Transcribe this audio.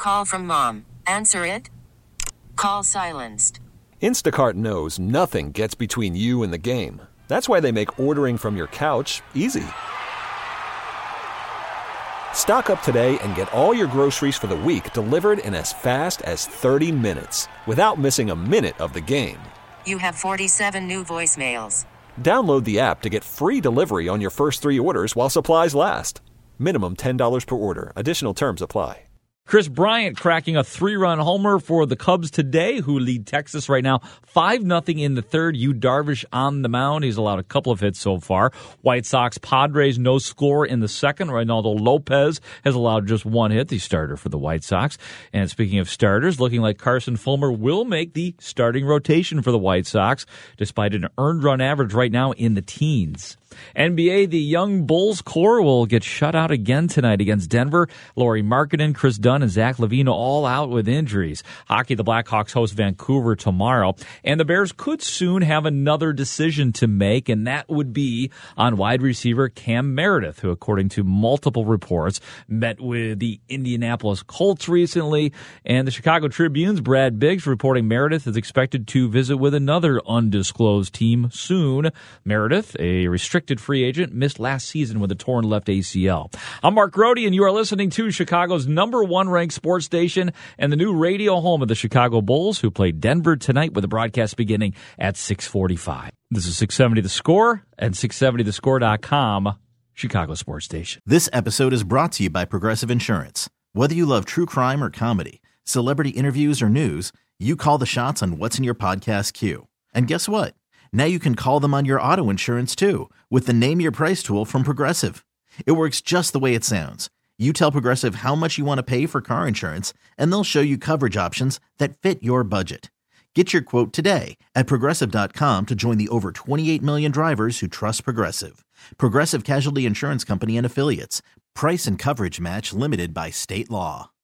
Call from mom. Answer it. Call silenced. Instacart knows nothing gets between you and the game. That's why they make ordering from your couch easy. Stock up today and get all your groceries for the week delivered in as fast as 30 minutes without missing a minute of the game. You have 47 new voicemails. Download the app to get free delivery on your first 3 orders while supplies last. Minimum $10 per order. Additional terms apply. Chris Bryant cracking a 3-run homer for the Cubs today, who lead Texas right now 5-0 in the third. Yu Darvish on the mound. He's allowed a couple of hits so far. White Sox, Padres, no score in the second. Reynaldo Lopez has allowed just 1 hit, the starter for the White Sox. And speaking of starters, looking like Carson Fulmer will make the starting rotation for the White Sox, despite an earned run average right now in the teens. NBA, the young Bulls core will get shut out again tonight against Denver. Lauri Markkanen, Chris Dunn, and Zach LaVine all out with injuries. Hockey, the Blackhawks host Vancouver tomorrow. And the Bears could soon have another decision to make, and that would be on wide receiver Cam Meredith, who, according to multiple reports, met with the Indianapolis Colts recently. And the Chicago Tribune's Brad Biggs reporting Meredith is expected to visit with another undisclosed team soon. Meredith, a restricted free agent, missed last season with a torn left ACL. I'm Mark Grody, and you are listening to Chicago's #1 ranked sports station and the new radio home of the Chicago Bulls, who play Denver tonight with the broadcast beginning at 6:45. This is 670 The Score and 670thescore.com, Chicago sports station. This episode is brought to you by Progressive Insurance. Whether you love true crime or comedy, celebrity interviews or news, you call the shots on what's in your podcast queue. And guess what? Now you can call them on your auto insurance too with the Name Your Price tool from Progressive. It works just the way it sounds. You tell Progressive how much you want to pay for car insurance, and they'll show you coverage options that fit your budget. Get your quote today at Progressive.com to join the over 28 million drivers who trust Progressive. Progressive Casualty Insurance Company and Affiliates. Price and coverage match limited by state law.